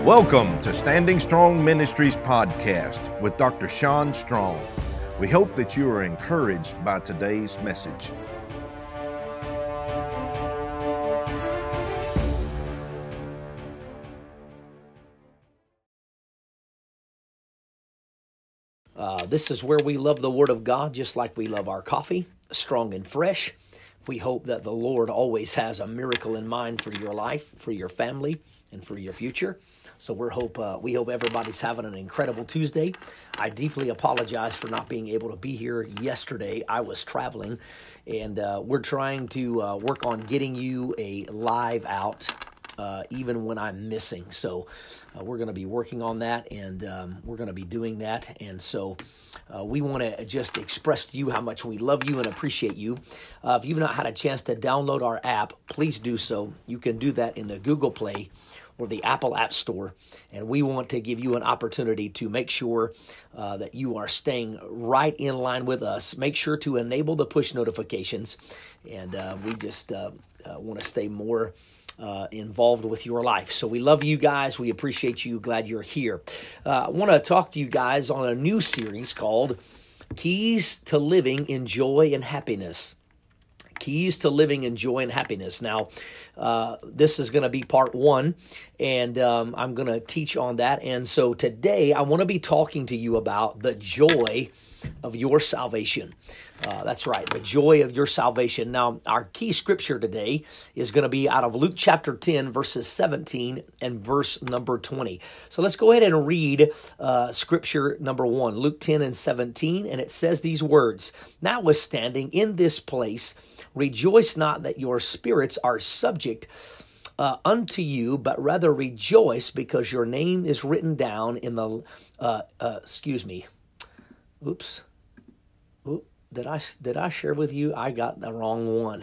Welcome to Standing Strong Ministries podcast with Dr. Sean Strong. We hope that you are encouraged by today's message. This is where we love the Word of God just like we love our coffee, strong and fresh. We hope that the Lord always has a miracle in mind for your life, for your family, and for your future. So we hope everybody's having an incredible Tuesday. I deeply apologize for not being able to be here yesterday. I was traveling, and we're trying to work on getting you a live out even when I'm missing. So we're going to be working on that, and we're going to be doing that. And so we want to just express to you how much we love you and appreciate you. If you've not had a chance to download our app, please do so. You can do that in the Google Play or the Apple App Store, and we want to give you an opportunity to make sure that you are staying right in line with us. Make sure to enable the push notifications, and we just want to stay more involved with your life. So we love you guys. We appreciate you. Glad you're here. I want to talk to you guys on a new series called Keys to Living in Joy and Happiness. Keys to Living in Joy and Happiness. Now, this is going to be part one, and I'm going to teach on that. And so today, I want to be talking to you about the joy of your salvation. That's right, the joy of your salvation. Now, our key scripture today is going to be out of Luke chapter 10, verses 17 and verse number 20. So let's go ahead and read scripture number 1, Luke 10 and 17, and it says these words, "Notwithstanding, in this place, rejoice not that your spirits are subject unto you, but rather rejoice because your name is written down in the, Did I share with you? I got the wrong one.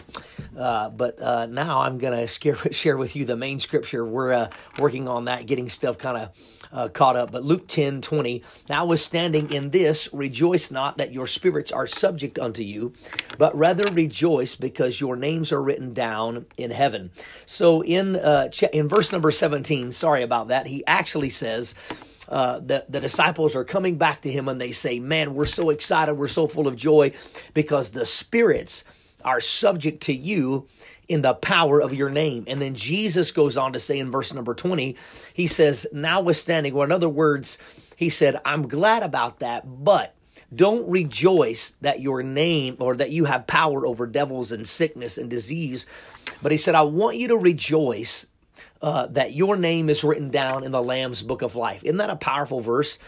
But now I'm going to share with you the main scripture. We're working on that, getting stuff kind of caught up. But Luke 10:20, "Notwithstanding in this, rejoice not that your spirits are subject unto you, but rather rejoice because your names are written down in heaven." So in verse number 17, sorry about that, he actually says, the disciples are coming back to him and they say, "Man, we're so excited. We're so full of joy because the spirits are subject to you in the power of your name." And then Jesus goes on to say in verse number 20, he says, "Notwithstanding," or in other words, he said, "I'm glad about that, but don't rejoice that your name or that you have power over devils and sickness and disease. But he said, I want you to rejoice that your name is written down in the Lamb's book of life." Isn't that a powerful verse?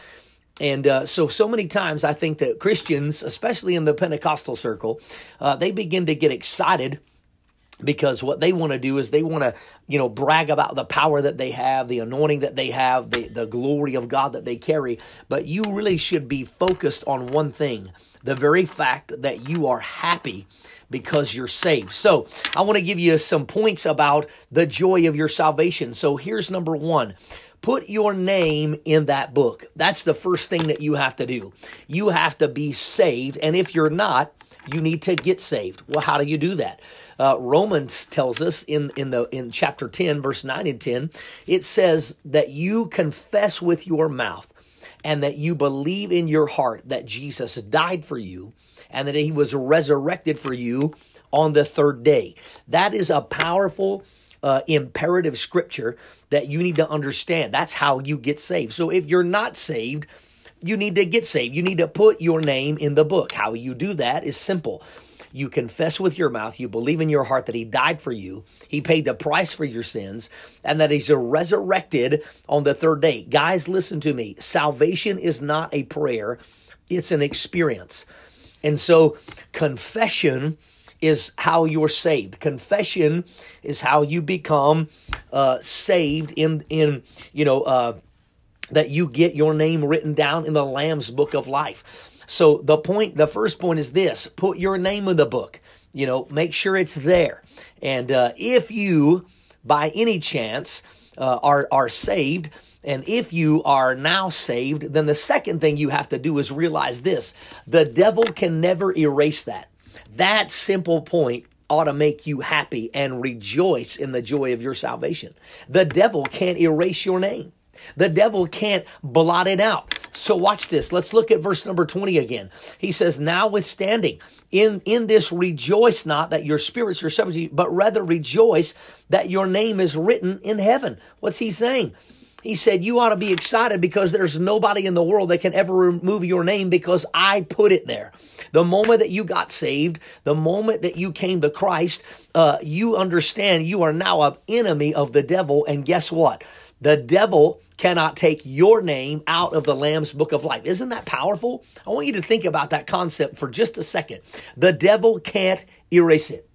And so many times I think that Christians, especially in the Pentecostal circle, they begin to get excited because what they want to do is they want to, brag about the power that they have, the anointing that they have, the glory of God that they carry. But you really should be focused on one thing, the very fact that you are happy because you're saved. So I want to give you some points about the joy of your salvation. So here's number 1. Put your name in that book. That's the first thing that you have to do. You have to be saved. And if you're not, you need to get saved. Well, how do you do that? Romans tells us in chapter 10, verse 9 and 10, it says that you confess with your mouth and that you believe in your heart that Jesus died for you and that he was resurrected for you on the third day. That is a powerful imperative scripture that you need to understand. That's how you get saved. So if you're not saved, you need to get saved. You need to put your name in the book. How you do that is simple. You confess with your mouth, you believe in your heart that he died for you, he paid the price for your sins, and that he's resurrected on the third day. Guys, listen to me. Salvation is not a prayer, it's an experience. And so confession is how you're saved. Confession is how you become saved that you get your name written down in the Lamb's book of life. So the first point is this: put your name in the book. Make sure it's there. And if you, by any chance, are saved, and if you are now saved, then the second thing you have to do is realize this: the devil can never erase that. That simple point ought to make you happy and rejoice in the joy of your salvation. The devil can't erase your name. The devil can't blot it out. So watch this. Let's look at verse number 20 again. He says, notwithstanding, in this rejoice not that your spirits are subject to you, but rather rejoice that your name is written in heaven. What's he saying? He said, you ought to be excited because there's nobody in the world that can ever remove your name because I put it there. The moment that you got saved, the moment that you came to Christ, you understand you are now an enemy of the devil. And guess what? The devil cannot take your name out of the Lamb's Book of Life. Isn't that powerful? I want you to think about that concept for just a second. The devil can't erase it.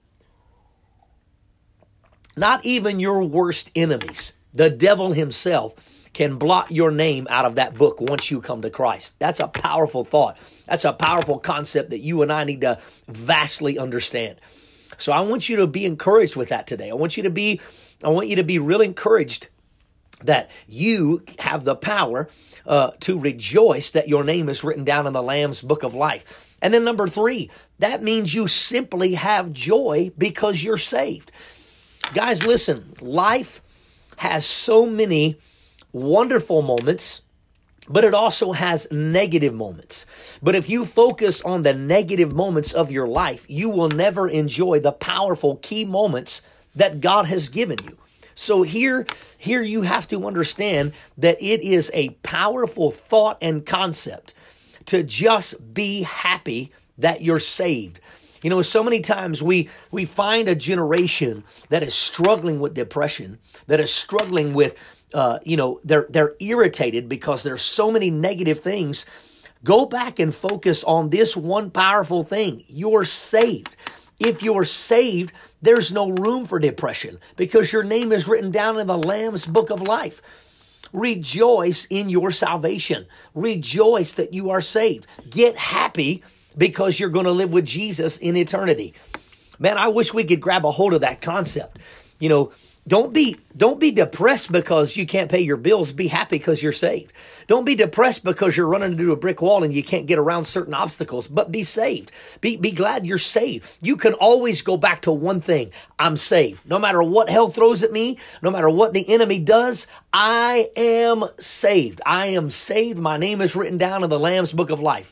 Not even your worst enemies. The devil himself can blot your name out of that book once you come to Christ. That's a powerful thought. That's a powerful concept that you and I need to vastly understand. So I want you to be encouraged with that today. I want you to be really encouraged that you have the power to rejoice that your name is written down in the Lamb's Book of Life. And then number 3, that means you simply have joy because you're saved. Guys, listen, life has so many wonderful moments, but it also has negative moments. But if you focus on the negative moments of your life, you will never enjoy the powerful key moments that God has given you. So here you have to understand that it is a powerful thought and concept to just be happy that you're saved. You know, so many times we find a generation that is struggling with depression, that is struggling with, they're irritated because there's so many negative things. Go back and focus on this one powerful thing. You're saved. If you're saved, there's no room for depression because your name is written down in the Lamb's Book of Life. Rejoice in your salvation. Rejoice that you are saved. Get happy because you're going to live with Jesus in eternity. Man, I wish we could grab a hold of that concept. You know, don't be depressed because you can't pay your bills. Be happy because you're saved. Don't be depressed because you're running into a brick wall and you can't get around certain obstacles, but be saved. Be glad you're saved. You can always go back to one thing. I'm saved. No matter what hell throws at me, no matter what the enemy does, I am saved. I am saved. My name is written down in the Lamb's Book of Life.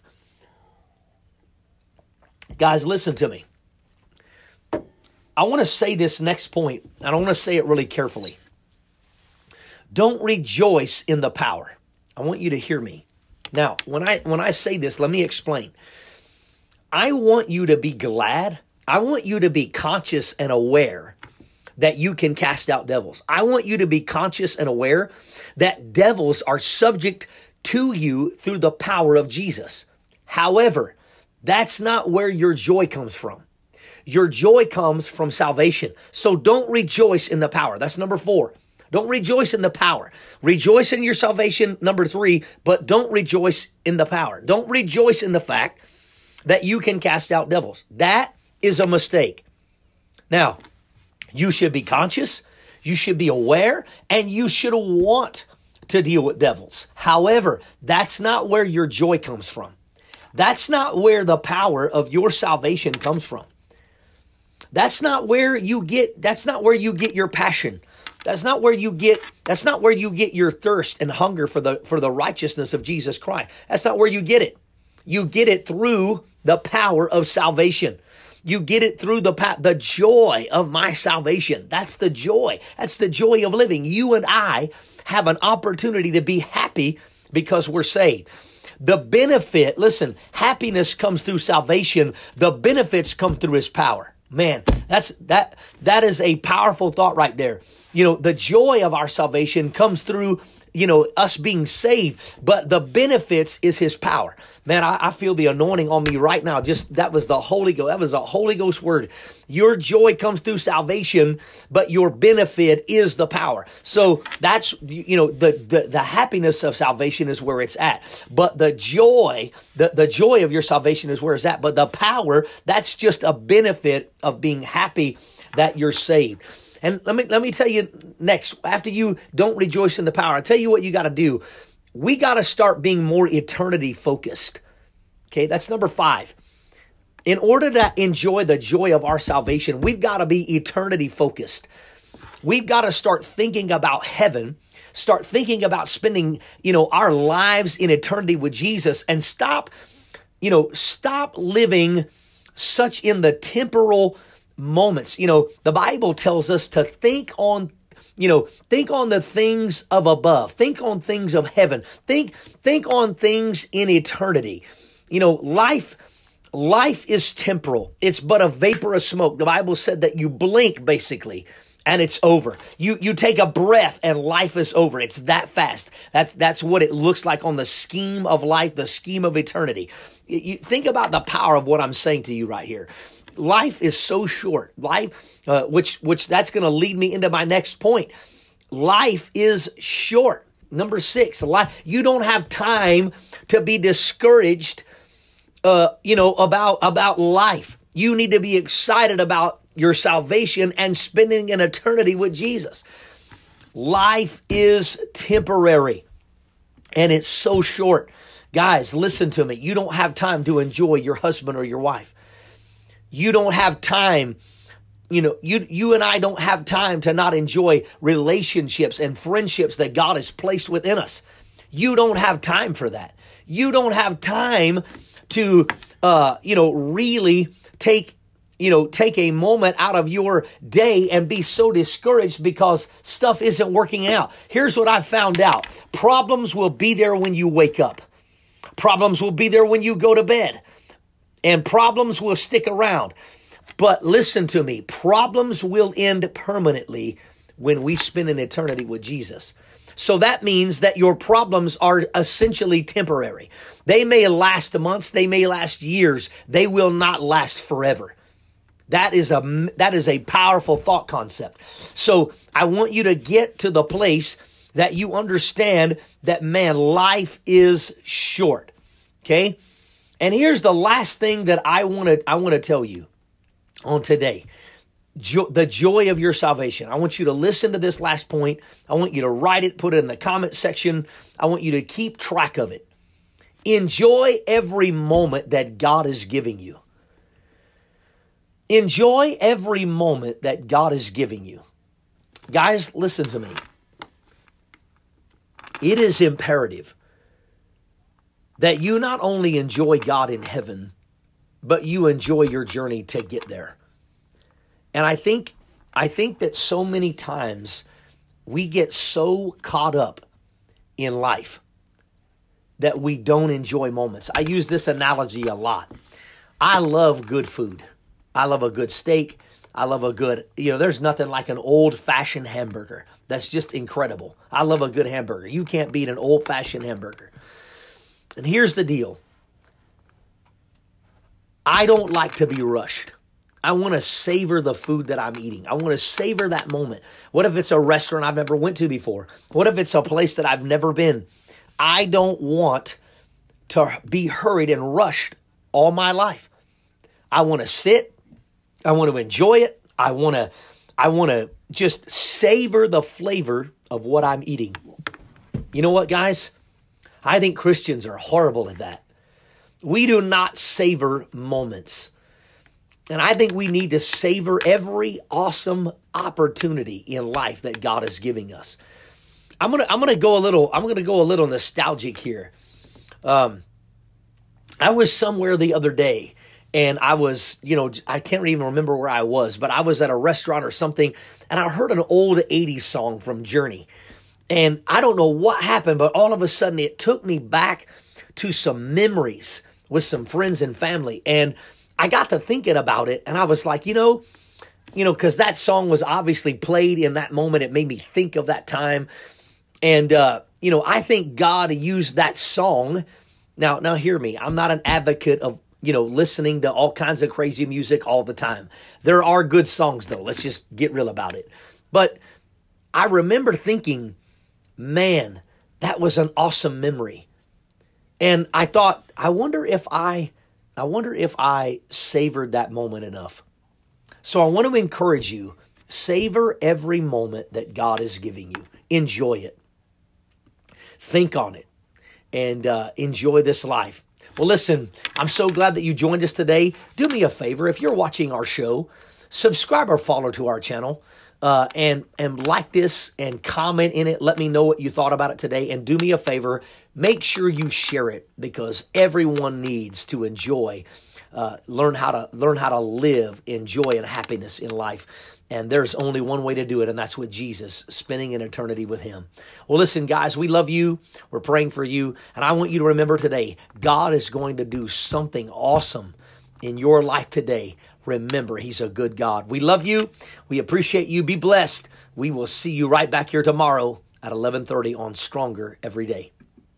Guys, listen to me. I want to say this next point, and I want to say it really carefully. Don't rejoice in the power. I want you to hear me. Now, when I say this, let me explain. I want you to be glad. I want you to be conscious and aware that you can cast out devils. I want you to be conscious and aware that devils are subject to you through the power of Jesus. However, that's not where your joy comes from. Your joy comes from salvation. So don't rejoice in the power. That's number 4. Don't rejoice in the power. Rejoice in your salvation, number 3, but don't rejoice in the power. Don't rejoice in the fact that you can cast out devils. That is a mistake. Now, you should be conscious, you should be aware, and you should want to deal with devils. However, that's not where your joy comes from. That's not where the power of your salvation comes from. That's not where you get your passion. That's not where you get your thirst and hunger for the righteousness of Jesus Christ. That's not where you get it. You get it through the power of salvation. You get it through the joy of my salvation. That's the joy. That's the joy of living. You and I have an opportunity to be happy because we're saved. The benefit, listen, happiness comes through salvation. The benefits come through his power. Man, that is a powerful thought right there. You know, the joy of our salvation comes through, us being saved, but the benefits is his power. Man, I feel the anointing on me right now. That was the Holy Ghost. That was a Holy Ghost word. Your joy comes through salvation, but your benefit is the power. So that's, the happiness of salvation is where it's at. But the joy of your salvation is where it's at. But the power, that's just a benefit of being happy that you're saved. And let me tell you next, after you don't rejoice in the power, I'll tell you what you got to do. We got to start being more eternity focused. Okay, that's number 5. In order to enjoy the joy of our salvation, we've got to be eternity focused. We've got to start thinking about heaven, start thinking about spending, our lives in eternity with Jesus, and stop living such in the temporal moments. The Bible tells us to think on the things of above. Think on things of heaven. Think on things in eternity. Life is temporal. It's but a vapor of smoke. The Bible said that you blink basically and it's over. You take a breath and life is over. It's that fast. That's what it looks like on the scheme of life, the scheme of eternity. You think about the power of what I'm saying to you right here. Life is so short. Life, which that's going to lead me into my next point. Life is short. Number 6, you don't have time to be discouraged, about life. You need to be excited about your salvation and spending an eternity with Jesus. Life is temporary and it's so short. Guys, listen to me. You don't have time to enjoy your husband or your wife. You don't have time. You and I don't have time to not enjoy relationships and friendships that God has placed within us. You don't have time for that. You don't have time to, really take a moment out of your day and be so discouraged because stuff isn't working out. Here's what I found out. Problems will be there when you wake up. Problems will be there when you go to bed. And problems will stick around. But listen to me. Problems will end permanently when we spend an eternity with Jesus. So that means that your problems are essentially temporary. They may last months, they may last years. They will not last forever. That is a powerful thought concept. So I want you to get to the place that you understand that, man, life is short. Okay? And here's the last thing that I want to tell you on today. The joy of your salvation. I want you to listen to this last point. I want you to write it, put it in the comment section. I want you to keep track of it. Enjoy every moment that God is giving you. Enjoy every moment that God is giving you. Guys, listen to me. It is imperative that you not only enjoy God in heaven, but you enjoy your journey to get there. And I think that so many times we get so caught up in life that we don't enjoy moments. I use this analogy a lot. I love good food. I love a good steak. I love a good, there's nothing like an old-fashioned hamburger. That's just incredible. I love a good hamburger. You can't beat an old-fashioned hamburger. And here's the deal. I don't like to be rushed. I want to savor the food that I'm eating. I want to savor that moment. What if it's a restaurant I've never went to before? What if it's a place that I've never been? I don't want to be hurried and rushed all my life. I want to sit. I want to enjoy it. I want to just savor the flavor of what I'm eating. You know what, guys? I think Christians are horrible at that. We do not savor moments. And I think we need to savor every awesome opportunity in life that God is giving us. I'm gonna go a little nostalgic here. I was somewhere the other day, and I was, I can't even remember where I was, but I was at a restaurant or something, and I heard an old 80s song from Journey. And I don't know what happened, but all of a sudden it took me back to some memories with some friends and family. And I got to thinking about it, and I was like, because that song was obviously played in that moment. It made me think of that time. And, I think God used that song. Now hear me. I'm not an advocate of, listening to all kinds of crazy music all the time. There are good songs, though. Let's just get real about it. But I remember thinking, man, that was an awesome memory. And I thought, I wonder if I savored that moment enough. So I want to encourage you, savor every moment that God is giving you. Enjoy it. Think on it. And enjoy this life. Well, listen, I'm so glad that you joined us today. Do me a favor, if you're watching our show, subscribe or follow to our channel. and like this and comment in it. Let me know what you thought about it today. And do me a favor, make sure you share it, because everyone needs to enjoy, learn how to live in joy and happiness in life. And there's only one way to do it, and that's with Jesus, spending an eternity with Him. Well, listen, guys, we love you. We're praying for you. And I want you to remember today, God is going to do something awesome in your life today. Remember, He's a good God. We love you. We appreciate you. Be blessed. We will see you right back here tomorrow at 11:30 on Stronger Every Day.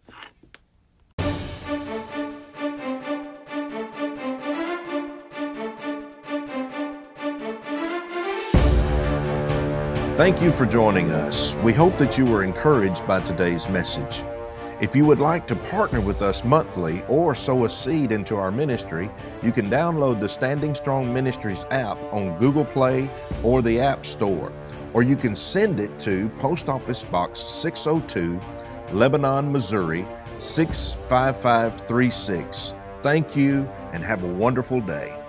Thank you for joining us. We hope that you were encouraged by today's message. If you would like to partner with us monthly or sow a seed into our ministry, you can download the Standing Strong Ministries app on Google Play or the App Store, or you can send it to Post Office Box 602, Lebanon, Missouri 65536. Thank you and have a wonderful day.